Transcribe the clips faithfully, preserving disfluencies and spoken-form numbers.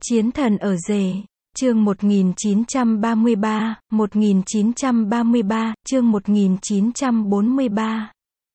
Chiến thần ở rể, chương một nghìn chín trăm ba mươi ba, một nghìn chín trăm ba mươi ba, chương một nghìn chín trăm bốn mươi ba.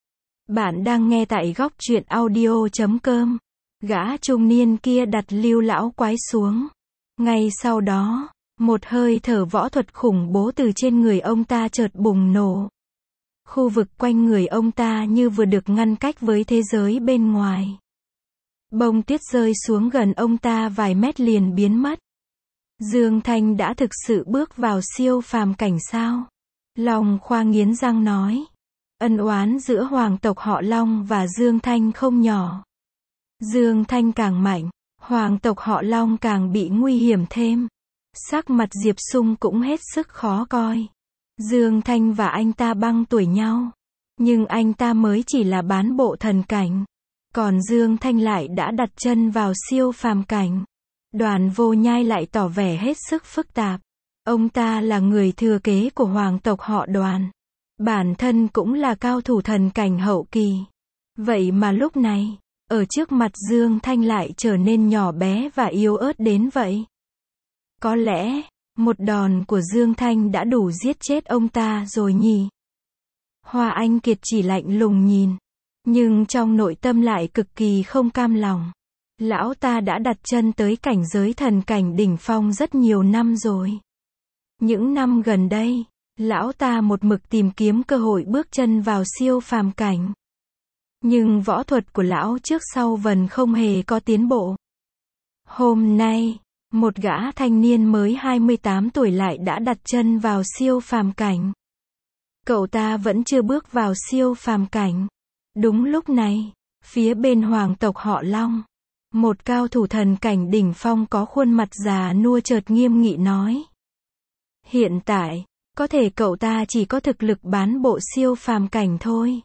Bạn đang nghe tại góc truyện audio chấm com. Gã trung niên kia đặt Lưu lão quái xuống. Ngay sau đó, một hơi thở võ thuật khủng bố từ trên người ông ta chợt bùng nổ. Khu vực quanh người ông ta như vừa được ngăn cách với thế giới bên ngoài. Bông tuyết rơi xuống gần ông ta vài mét liền biến mất. Dương Thanh đã thực sự bước vào siêu phàm cảnh sao? Long Khoa nghiến răng nói. Ân oán giữa hoàng tộc họ Long và Dương Thanh không nhỏ. Dương Thanh càng mạnh, hoàng tộc họ Long càng bị nguy hiểm thêm. Sắc mặt Diệp Sung cũng hết sức khó coi. Dương Thanh và anh ta băng tuổi nhau. Nhưng anh ta mới chỉ là bán bộ thần cảnh. Còn Dương Thanh lại đã đặt chân vào siêu phàm cảnh. Đoàn Vô Nhai lại tỏ vẻ hết sức phức tạp. Ông ta là người thừa kế của hoàng tộc họ Đoàn. Bản thân cũng là cao thủ thần cảnh hậu kỳ. Vậy mà lúc này, ở trước mặt Dương Thanh lại trở nên nhỏ bé và yếu ớt đến vậy. Có lẽ, một đòn của Dương Thanh đã đủ giết chết ông ta rồi nhỉ? Hoa Anh Kiệt chỉ lạnh lùng nhìn. Nhưng trong nội tâm lại cực kỳ không cam lòng. Lão ta đã đặt chân tới cảnh giới thần cảnh đỉnh phong rất nhiều năm rồi. Những năm gần đây, lão ta một mực tìm kiếm cơ hội bước chân vào siêu phàm cảnh. Nhưng võ thuật của lão trước sau vần không hề có tiến bộ. Hôm nay, một gã thanh niên mới hai mươi tám tuổi lại đã đặt chân vào siêu phàm cảnh. Cậu ta vẫn chưa bước vào siêu phàm cảnh. Đúng lúc này, phía bên hoàng tộc họ Long, một cao thủ thần cảnh đỉnh phong có khuôn mặt già nua chợt nghiêm nghị nói. Hiện tại, có thể cậu ta chỉ có thực lực bán bộ siêu phàm cảnh thôi.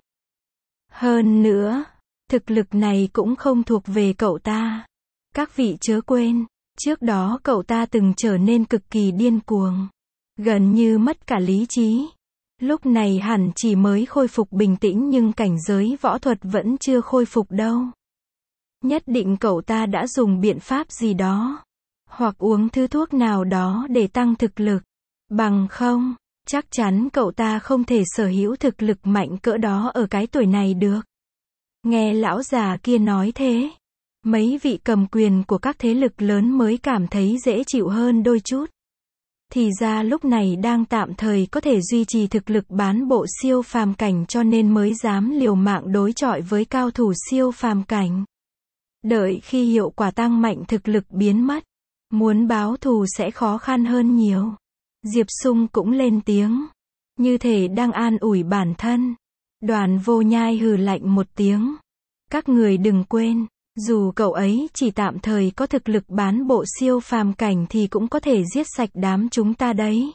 Hơn nữa, thực lực này cũng không thuộc về cậu ta. Các vị chớ quên, trước đó cậu ta từng trở nên cực kỳ điên cuồng, gần như mất cả lý trí. Lúc này hẳn chỉ mới khôi phục bình tĩnh nhưng cảnh giới võ thuật vẫn chưa khôi phục đâu. Nhất định cậu ta đã dùng biện pháp gì đó, hoặc uống thứ thuốc nào đó để tăng thực lực. Bằng không, chắc chắn cậu ta không thể sở hữu thực lực mạnh cỡ đó ở cái tuổi này được. Nghe lão già kia nói thế, mấy vị cầm quyền của các thế lực lớn mới cảm thấy dễ chịu hơn đôi chút. Thì ra lúc này đang tạm thời có thể duy trì thực lực bán bộ siêu phàm cảnh cho nên mới dám liều mạng đối chọi với cao thủ siêu phàm cảnh. Đợi khi hiệu quả tăng mạnh thực lực biến mất, muốn báo thù sẽ khó khăn hơn nhiều. Diệp Sung cũng lên tiếng, như thể đang an ủi bản thân. Đoàn Vô Nhai hừ lạnh một tiếng. Các người đừng quên, dù cậu ấy chỉ tạm thời có thực lực bán bộ siêu phàm cảnh thì cũng có thể giết sạch đám chúng ta đấy.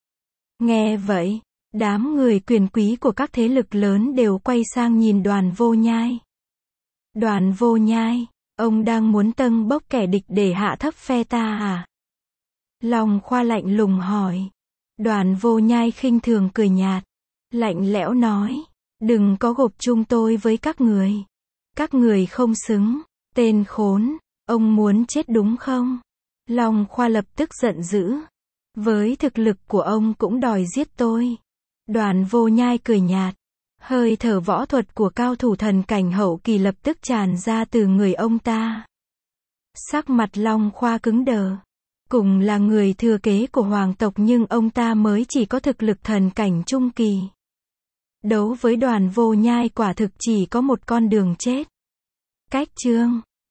Nghe vậy, đám người quyền quý của các thế lực lớn đều quay sang nhìn Đoàn Vô Nhai. Đoàn Vô Nhai, ông đang muốn tâng bốc kẻ địch để hạ thấp phe ta à? Long Khoa lạnh lùng hỏi. Đoàn Vô Nhai khinh thường cười nhạt, lạnh lẽo nói, đừng có gộp chung tôi với các người. Các người không xứng. Tên khốn, ông muốn chết đúng không? Long Khoa lập tức giận dữ. Với thực lực của ông cũng đòi giết tôi. Đoàn Vô Nhai cười nhạt. Hơi thở võ thuật của cao thủ thần cảnh hậu kỳ lập tức tràn ra từ người ông ta. Sắc mặt Long Khoa cứng đờ. Cùng là người thừa kế của hoàng tộc nhưng ông ta mới chỉ có thực lực thần cảnh trung kỳ. Đấu với Đoàn Vô Nhai quả thực chỉ có một con đường chết. Cách chương